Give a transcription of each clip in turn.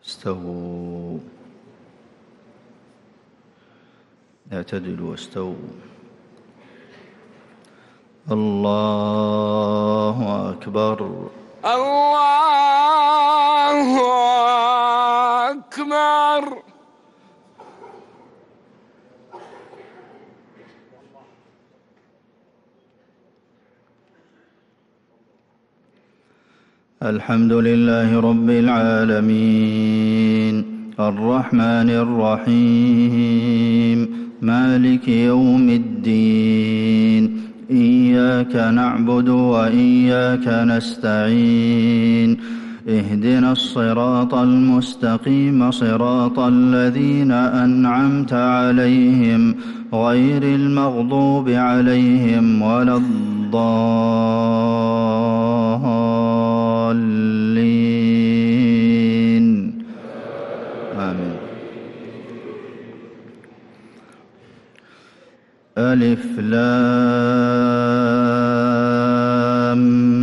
استووا. اعتدلوا واستووا. الله أكبر. الله أكبر. الحمد لله رب العالمين الرحمن الرحيم مالك يوم الدين إياك نعبد وإياك نستعين اهدنا الصراط المستقيم صراط الذين أنعمت عليهم غير المغضوب عليهم ولا الضالين آمين. ألف لام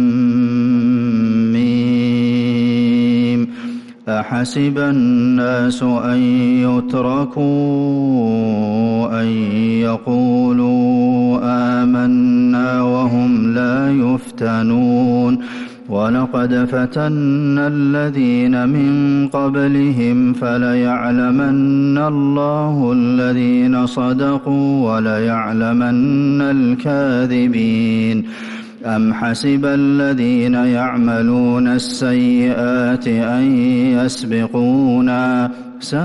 ميم أحسب الناس أن يتركوا أن يقولوا آمنا وهم لا يفتنون ولقد فتنا الذين من قبلهم فليعلمن الله الذين صدقوا وليعلمن الكاذبين. أم حسب الذين يعملون السيئات أن يسبقونا ساء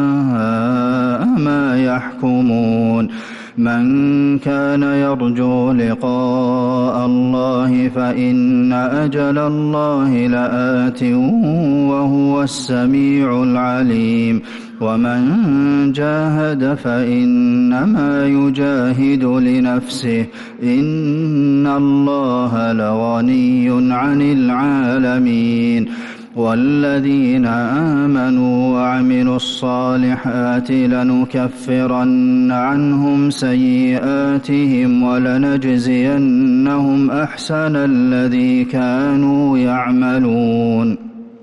ما يحكمون. من كان يرجو لقاء الله فإن أجل الله لآت وهو السميع العليم. ومن جاهد فإنما يجاهد لنفسه إن الله لغني عن العالمين. والذين آمنوا وعملوا الصالحات لنكفرن عنهم سيئاتهم ولنجزينهم أحسن الذي كانوا يعملون.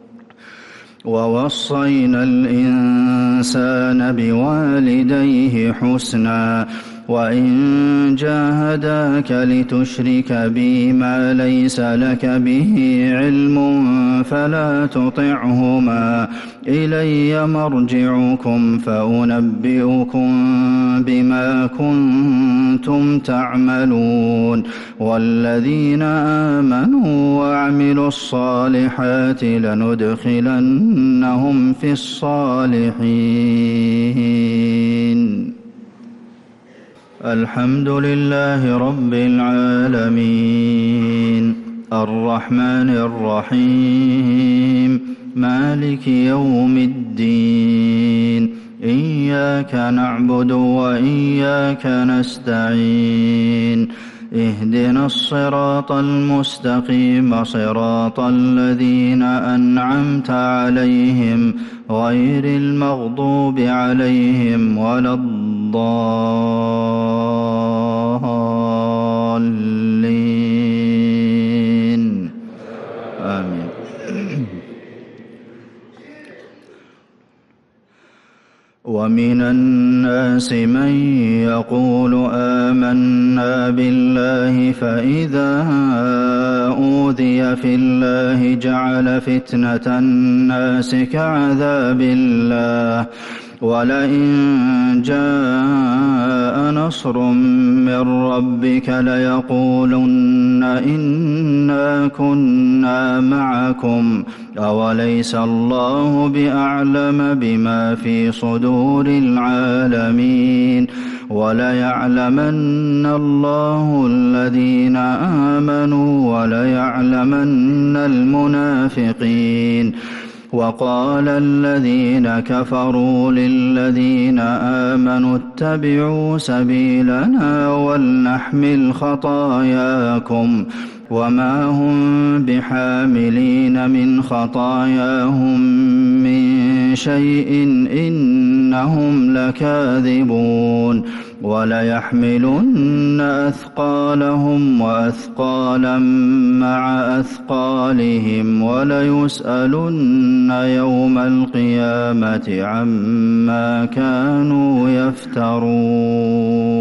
ووصينا الإنسان بوالديه حسنا وإن جاهداك لتشرك بي ما ليس لك به علم فلا تطعهما إلي مرجعكم فأنبئكم بما كنتم تعملون. والذين آمنوا وعملوا الصالحات لندخلنهم في الصالحين. الحمد لله رب العالمين الرحمن الرحيم مالك يوم الدين إياك نعبد وإياك نستعين اهدنا الصراط المستقيم صراط الذين أنعمت عليهم غير المغضوب عليهم ولا الضالين آمين. ومن الناس من يقول آمنا بالله فإذا أوذي في الله جعل فتنة الناس كعذاب الله ولئن جاء نصر من ربك ليقولن إنا كنا معكم أوليس الله بأعلم بما في صدور العالمين. وليعلمن الله الذين آمنوا وليعلمن المنافقين. وقال الذين كفروا للذين آمنوا اتبعوا سبيلنا ولنحمل خطاياكم وما هم بحاملين من خطاياهم من شيء إنهم لكاذبون وليحملن أثقالهم وأثقالا مع أثقالهم وليسألن يوم القيامة عما كانوا يفترون.